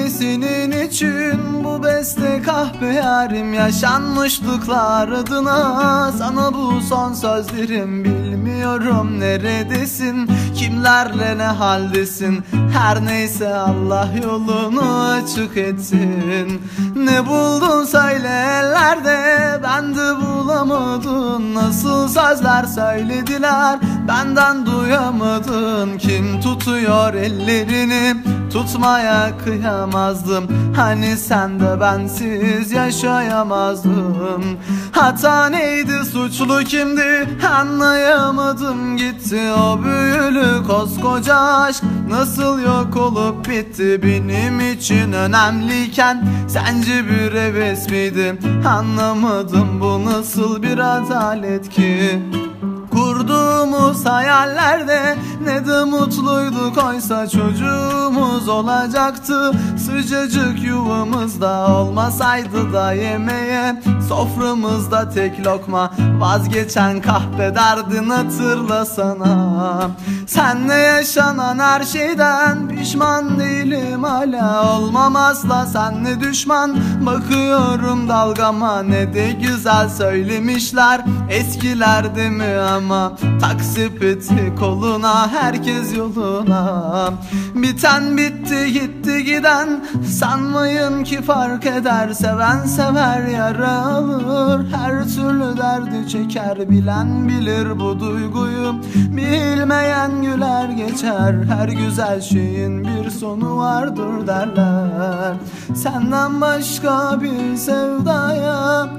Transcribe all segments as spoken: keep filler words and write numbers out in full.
Şimdi senin için bu beste kahpe yarim, yaşanmışlıklar adına sana bu son sözlerim. Bilmiyorum neredesin, kimlerle ne haldesin, her neyse Allah yolunu açık etsin. Ne buldun söyle ellerde, ben de bulamadım. Nasıl sözler söylediler, benden duyamadın. Kim tutuyor ellerini, tutmaya kıyamazdım. Hani sen de bensiz yaşayamazdım. Hata neydi, suçlu kimdi, anlayamadım. Gitti o büyülü koskoca aşk, nasıl yok olup bitti. Benim için önemliyken sence bir heves miydi? Anlamadım, bu nasıl bir adalet ki? Kurduğumuz hayallerde ne de mutluyduk, oysa çocuğumuz olacaktı. Sıcacık yuvamızda olmasaydı da yemeğe, soframızda tek lokma vazgeçen kahpe derdin hatırlasana. Senle yaşanan her şeyden pişman değilim hala, olmam asla senle düşman. Bakıyorum dalgama, ne de güzel söylemişler eskilerde mi ama. Taksipeti koluna, herkes yoluna. Biten bitti, gitti giden, sanmayın ki fark eder. Seven sever, yara alır, her türlü derdi çeker. Bilen bilir bu duyguyu, bilmeyen güler geçer. Her güzel şeyin bir sonu vardır derler. Senden başka bir sevdaya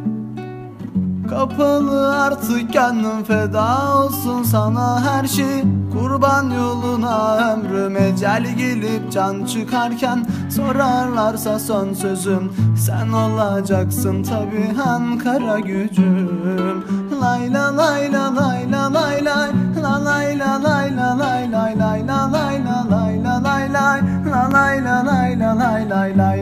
kapalı artık gönlüm, feda olsun sana her şey. Kurban yoluna ömrüm, ecel gelip can çıkarken sorarlarsa son sözüm sen olacaksın tabi Ankara gücüm. Lay la lay la lay la lay lay la lay la lay la lay lay lay la lay la lay la lay lay la lay la lay la lay lay lay